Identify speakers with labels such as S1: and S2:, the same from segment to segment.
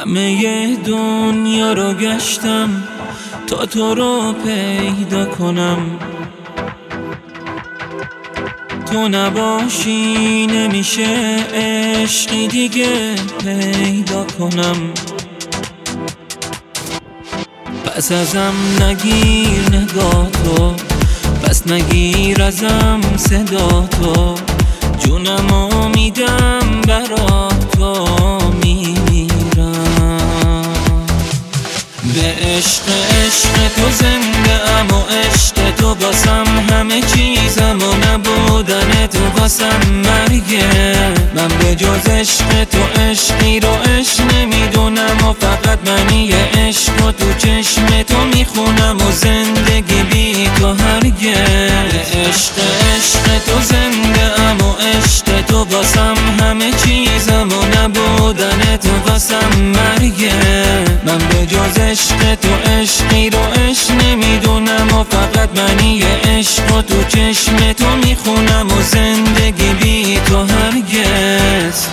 S1: همه دنیا رو گشتم تا تو رو پیدا کنم، تو نباشی نمیشه عشقی دیگه پیدا کنم. پس ازم نگیر نگاه تو، پس نگیر ازم صدا تو، جونمو میدم برا تو، میمیرم به عشق تو زنده ام و عشق تو باسم همه چیزم و نبودن تو باسم مرگه. من به جز عشق تو عشقی رو عشق نمیدونم و فقط منی عشق و تو چشم تو میخونم و زندگی بی تو هرگه. به عشق تو زنده ام و عشق تو باسم همه چیزم و نبودن تو باسم مرگه. من به جز عشق تو عشقی رو عشق نمیدونم و فقط منی عشق و تو چشم تو میخونم و زندگی بی تو هرگز.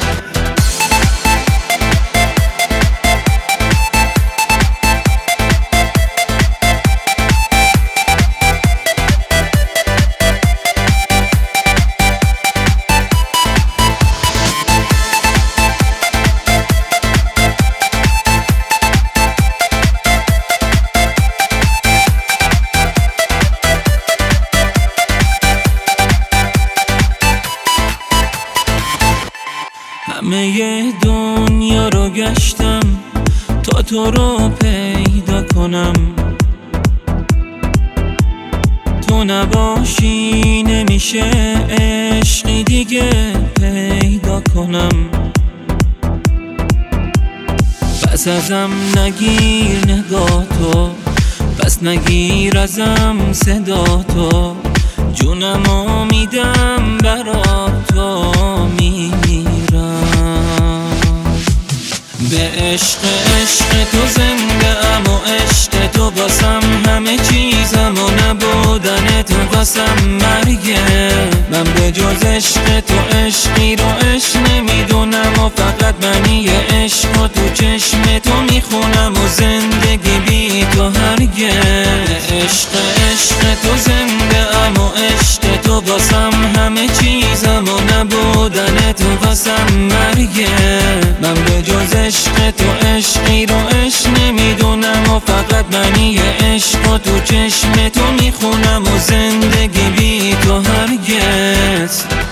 S1: همه دنیا رو گشتم تا تو رو پیدا کنم، تو نباشی نمیشه عشقی دیگه پیدا کنم. پس ازم نگیر نگاه تو، پس نگیر ازم صدا تو، جونمو میدم برا تو، میمیرم به عشق تو زنده ام و عشق تو باسم همه چیزم و نبودن تو باسم مرگه. من به جز عشق تو عشقی رو عشق نمیدونم و فقط منی عشق و تو چشم تو میخونم و زندگی بی تو هرگه. به عشق تو زنده ام و عشق تو باسم همه چیزم و نبودن تو باسم مرگه. من به جز عشق تو عشقی رو عشق نمیدونم و فقط منی عشق و تو چشم تو میخونم و زندگی بی تو هرگز.